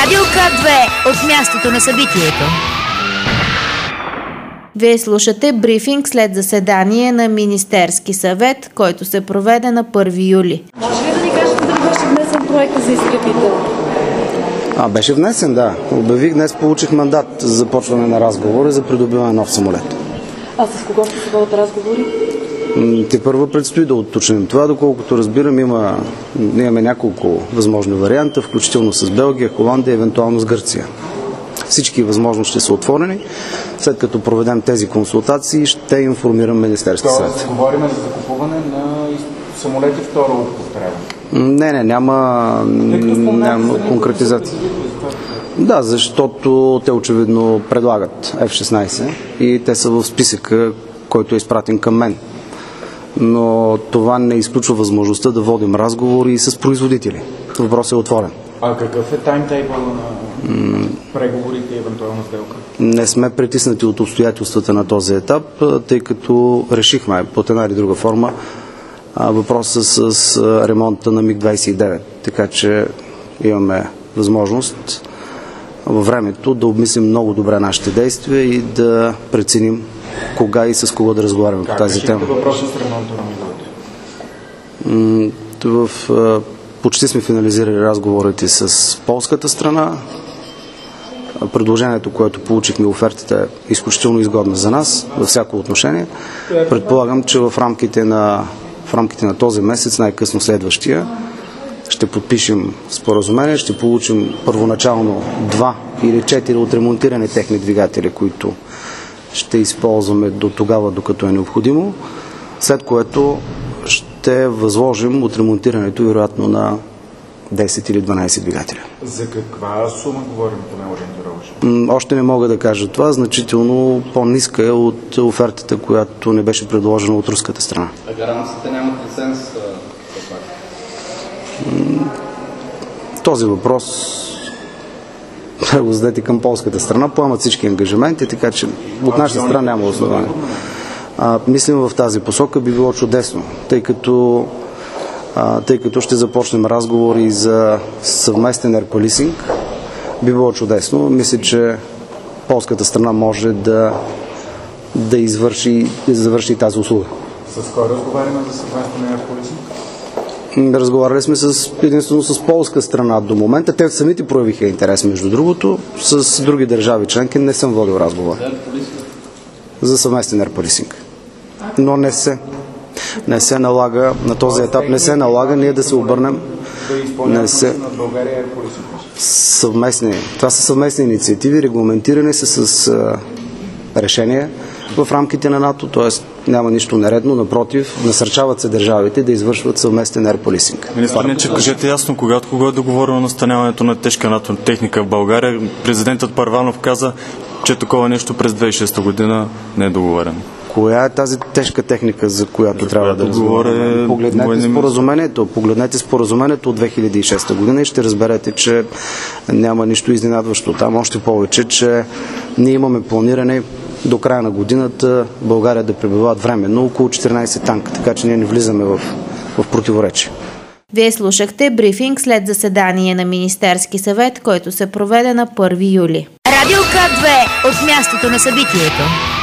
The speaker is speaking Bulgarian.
Радио К2 от мястото на събитието. Вие слушате брифинг след заседание на Министерски съвет, който се проведе на 1 юли. Може ли да ни кажете дали беше внесен проекта за изтребител? Беше внесен, да. Обявих, днес получих мандат за започване на разговори за придобиване на нов самолет. А с кого ще се водят разговори? Тепърва предстои да уточним това, доколкото разбирам, имаме няколко възможни варианта, включително с Белгия, Холандия, евентуално с Гърция. Всички възможности ще са отворени. След като проведем тези консултации, ще информирам Министерския съвет. Тоест, говорим за закупуване на самолети втора употреба? Няма конкретизация. Да, защото те очевидно предлагат F-16 и те са в списъка, който е изпратен към мен. Но това не изключва възможността да водим разговори и с производители. Въпросът е отворен. А какъв е таймтейбъл на преговорите и евентуална сделка? Не сме притиснати от обстоятелствата на този етап, тъй като решихме под една или друга форма въпроса с ремонта на МиГ-29. Така че имаме възможност във времето да обмислим много добре нашите действия и да преценим кога и с кого да разговаряме по тази тема. Как въпроса с ремонта на МиГ-29? Почти сме финализирали разговорите с полската страна. Предложението, което получихме, офертата е изключително изгодна за нас във всяко отношение. Предполагам, че в рамките на този месец, най-късно следващия, ще подпишем споразумение, ще получим първоначално 2 или 4 отремонтирани техни двигатели, които ще използваме до тогава, докато е необходимо, след което ще възложим отремонтирането вероятно на 10 или 12 двигателя. За каква сума говорим по неориентировъчно? Още не мога да кажа това. Значително по-ниска е от офертата, която не беше предложена от руската страна. А гаранциите нямат лиценз? Този въпрос го зададете към полската страна. Поемат всички ангажименти, така че от нашата страна няма основание. Мислим в тази посока, би било чудесно, тъй като ще започнем разговори за съвместен ерполисинг. Би било чудесно. Мисля, че полската страна може да завърши тази услуга. С кой разговаряме за съвместен ерполисинг? Разговаряли сме единствено с полска страна до момента. Те самите проявиха интерес, между другото. С други държави членки не съм водил разговор. За съвместен ерполисинг. Но не се налага на този етап, ние да се обърнем. Това са съвместни инициативи, регламентирани са с решение в рамките на НАТО, т.е. няма нищо нередно, напротив, насърчават се държавите да извършват съвместен ерполисинг. Министър, кажете ясно, кога е договорено настаняването на тежка НАТО техника в България. Президентът Първанов каза, че такова нещо през 2006 година не е договорено. Коя е тази тежка техника, за която трябва да разговаряме? Погледнете споразумението от 2006 година и ще разберете, че няма нищо изненадващо там. Още повече, че ние имаме планиране до края на годината България да пребивават временно около 14 танка, така че ние не влизаме в противоречие. Вие слушахте брифинг след заседание на Министерски съвет, който се проведе на 1 юли. Радио К2 от мястото на събитието.